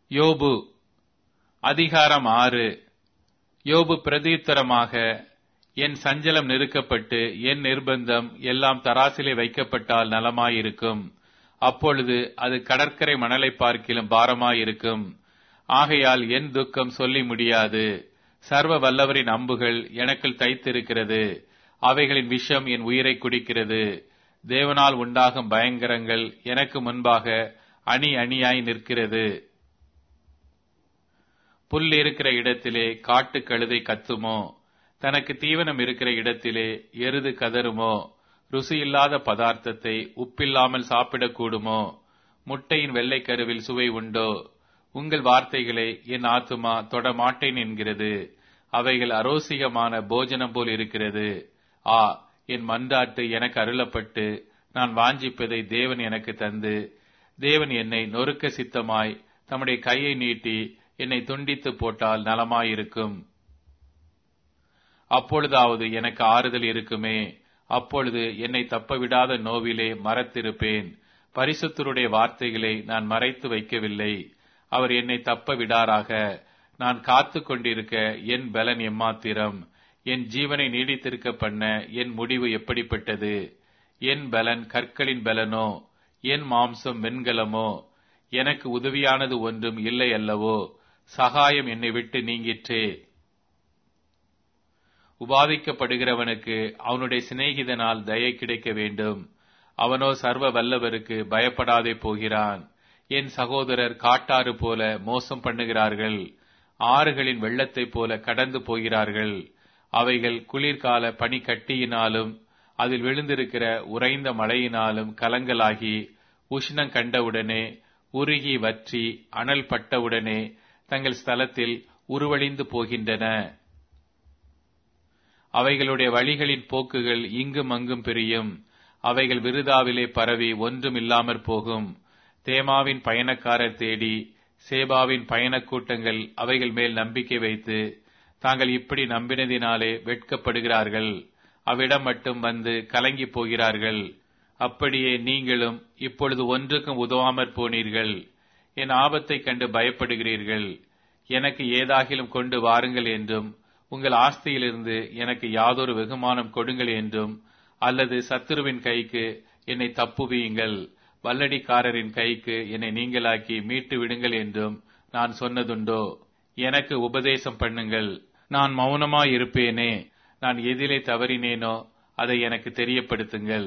யோபு அதிகாரம் 6. யோபு பிரதியுத்தரமாக, என் சஞ்சலம் நெருக்கப்பட்டு என் நிர்பந்தம் எல்லாம் தராசிலே வைக்கப்பட்டால் நலமாயிருக்கும். அப்பொழுது அது கடற்கரை மணலை பார்க்கிலும் பாரமாயிருக்கும். ஆகையால் என் துக்கம் சொல்லி முடியாது. சர்வ வல்லவரின் அம்புகள் எனக்குள் தைத்திருக்கிறது. அவைகளின் விஷம் என் உயிரை குடிக்கிறது. தேவனால் உண்டாகும் பயங்கரங்கள் எனக்கு முன்பாக அணி அணியாய் நிற்கிறது. புல் இருக்கிற இடத்திலே காட்டு கழுதை கத்துமோ? தனக்கு தீவனம் இருக்கிற இடத்திலே எருது கதறுமோ? ருசியில்லாத பதார்த்தத்தை உப்பில்லாமல் சாப்பிடக்கூடுமோ? முட்டையின் வெள்ளை கருவில் சுவை உண்டோ? உங்கள் வார்த்தைகளை என் ஆத்துமா தொடமாட்டேன் என்கிறது. அவைகள் அரோசிகமான போஜனம் போல் இருக்கிறது. ஆ, என் மன்றாட்டு எனக்கு அருளப்பட்டு நான் வாஞ்சிப்பதை தேவன் எனக்கு தந்து, தேவன் என்னை நொறுக்க சித்தமாய் தம்முடைய கையை நீட்டி என்னை துண்டித்து போட்டால் நலமாயிருக்கும். அப்பொழுதாவது எனக்கு ஆறுதல் இருக்குமே. அப்பொழுது என்னை தப்பவிடாத நோவிலே மறத்திருப்பேன். பரிசுத்தருடைய வார்த்தைகளை நான் மறைத்து வைக்கவில்லை. அவர் என்னை தப்ப விடாராக. நான் காத்து கொண்டிருக்க என் பலன் எம்மாத்திரம்? என் ஜீவனை நீடித்திருக்க பண்ண என் முடிவு எப்படிப்பட்டது? என் பலன் கற்களின் பலனோ? என் மாம்சம் வெண்கலமோ? எனக்கு உதவியானது ஒன்றும் இல்லை அல்லவோ? சகாயம் என்னை விட்டு நீங்கிற்றே. உபாதிக்கப்படுகிறவனுக்கு அவனுடைய சிநேகிதனால் தயை கிடைக்க வேண்டும். அவனோ சர்வ வல்லவருக்கு பயப்படாதே போகிறான். என் சகோதரர் காட்டாறு போல மோசம் பண்ணுகிறார்கள். ஆறுகளின் வெள்ளத்தைப் போல கடந்து போகிறார்கள். அவைகள் குளிர்கால பனிக்கட்டியினாலும் அதில் விழுந்திருக்கிற உறைந்த மழையினாலும் கலங்கலாகி உஷ்ணம் கண்டவுடனே உருகி வற்றி அனல் பட்டவுடனே தங்கள் ஸ்தலத்தில் உருவழிந்து போகின்றன. அவைகளுடைய வழிகளின் போக்குகள் இங்கும் அங்கும் பிரியும். அவைகள் விருதாவிலே பரவி ஒன்றும் இல்லாமற் போகும். தேமாவின் பயணக்காரர் தேடி சேபாவின் பயணக் கூட்டங்கள் அவைகள் மேல் நம்பிக்கை வைத்து தாங்கள் இப்படி நம்பினதினாலே வெட்கப்படுகிறார்கள். அவ்விடம் மட்டும் வந்து கலங்கி போகிறார்கள். அப்படியே நீங்களும் இப்பொழுது ஒன்றுக்கும் உதவாமற் போனீர்கள். என் ஆபத்தைக் கண்டு பயப்படுகிறீர்கள். எனக்கு ஏதாகிலும் கொண்டு வாருங்கள் என்றும், உங்கள் ஆஸ்தியிலிருந்து எனக்கு யாதொரு வெகுமானம் கொடுங்கள் என்றும், அல்லது சத்துருவின் கைக்கு என்னை தப்புவியுங்கள், வல்லடிக்காரரின் கைக்கு என்னை நீங்களாக்கி மீட்டு விடுங்கள் என்றும் நான் சொன்னதுண்டோ? எனக்கு உபதேசம் பண்ணுங்கள், நான் மௌனமாயிருப்பேனே. நான் எதிலே தவறினேனோ அதை எனக்கு தெரியப்படுத்துங்கள்.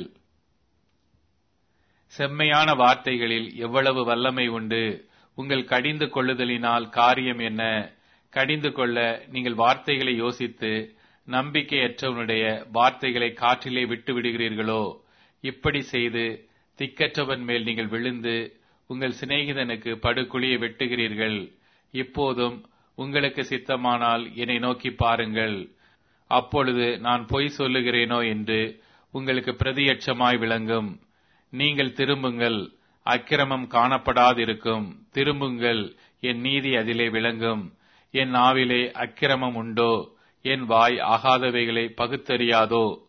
செம்மையான வார்த்தைகளில் எவ்வளவு வல்லமை உண்டு! உங்கள் கடிந்து கொள்ளுதலினால் காரியம் என்ன? கடிந்து கொள்ள நீங்கள் வார்த்தைகளை யோசித்து நம்பிக்கையற்றவனுடைய வார்த்தைகளை காற்றிலே விட்டு விடுகிறீர்களோ? இப்படி செய்து திக்கற்றவன் மேல் நீங்கள் விழுந்து உங்கள் சிநேகிதனுக்கு படுகுழியை வெட்டுகிறீர்கள். இப்போதும் உங்களுக்கு சித்தமானால் என்னை நோக்கி பாருங்கள். அப்பொழுது நான் பொய் சொல்லுகிறேனோ என்று உங்களுக்கு பிரதியட்சமாய் விளங்கும். நீங்கள் திரும்புங்கள், அக்கிரமம் காணப்படாதிருக்கும். திரும்புங்கள், என் நீதி அதிலே விளங்கும். என் நாவிலே அக்கிரமம் உண்டோ? என் வாய் ஆகாதவைகளை பகுத்தறியாதோ?